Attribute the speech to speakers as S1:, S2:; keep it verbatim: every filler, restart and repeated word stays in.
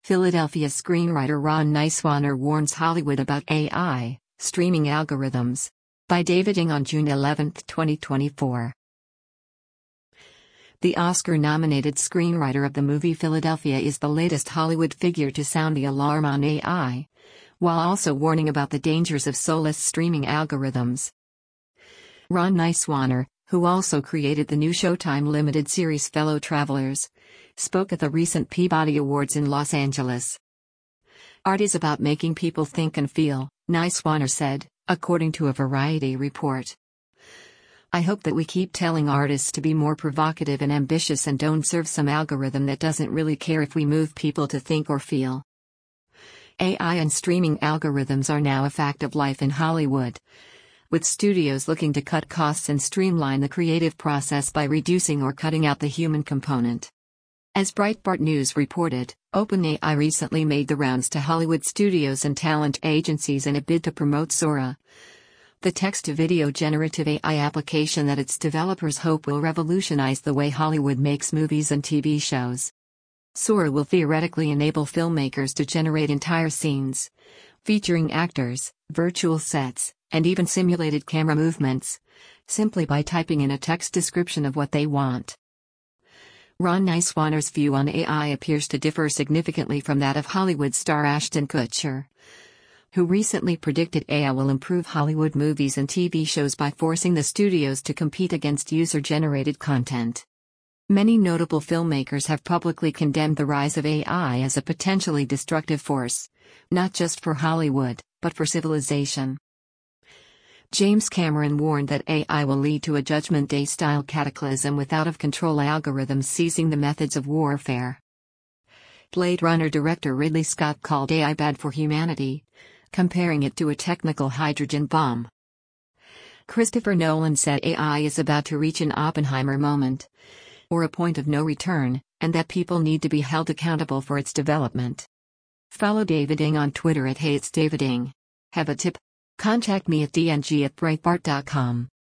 S1: Philadelphia screenwriter Ron Nyswaner warns Hollywood about A I, streaming algorithms. By David Ng on June eleventh, twenty twenty-four. The Oscar-nominated screenwriter of the movie Philadelphia is the latest Hollywood figure to sound the alarm on A I, while also warning about the dangers of soulless streaming algorithms. Ron Nyswaner, who also created the new Showtime limited series Fellow Travelers, spoke at the recent Peabody Awards in Los Angeles. Art is about making people think and feel, Nyswaner said, according to a Variety report. I hope that we keep telling artists to be more provocative and ambitious and don't serve some algorithm that doesn't really care if we move people to think or feel. A I and streaming algorithms are now a fact of life in Hollywood, with studios looking to cut costs and streamline the creative process by reducing or cutting out the human component. As Breitbart News reported, OpenAI recently made the rounds to Hollywood studios and talent agencies in a bid to promote Sora, the text-to-video generative A I application that its developers hope will revolutionize the way Hollywood makes movies and T V shows. Sora will theoretically enable filmmakers to generate entire scenes, featuring actors, virtual sets, and even simulated camera movements, simply by typing in a text description of what they want. Ron Nyswaner's view on A I appears to differ significantly from that of Hollywood star Ashton Kutcher, who recently predicted A I will improve Hollywood movies and T V shows by forcing the studios to compete against user-generated content. Many notable filmmakers have publicly condemned the rise of A I as a potentially destructive force, not just for Hollywood, but for civilization. James Cameron warned that A I will lead to a Judgment Day-style cataclysm with out-of-control algorithms seizing the methods of warfare. Blade Runner director Ridley Scott called A I bad for humanity, comparing it to a technical hydrogen bomb. Christopher Nolan said A I is about to reach an Oppenheimer moment, or a point of no return, and that people need to be held accountable for its development. Follow David Ng on Twitter at Hey It's David Ng. Have a tip? Contact me at d n g at breitbart dot com.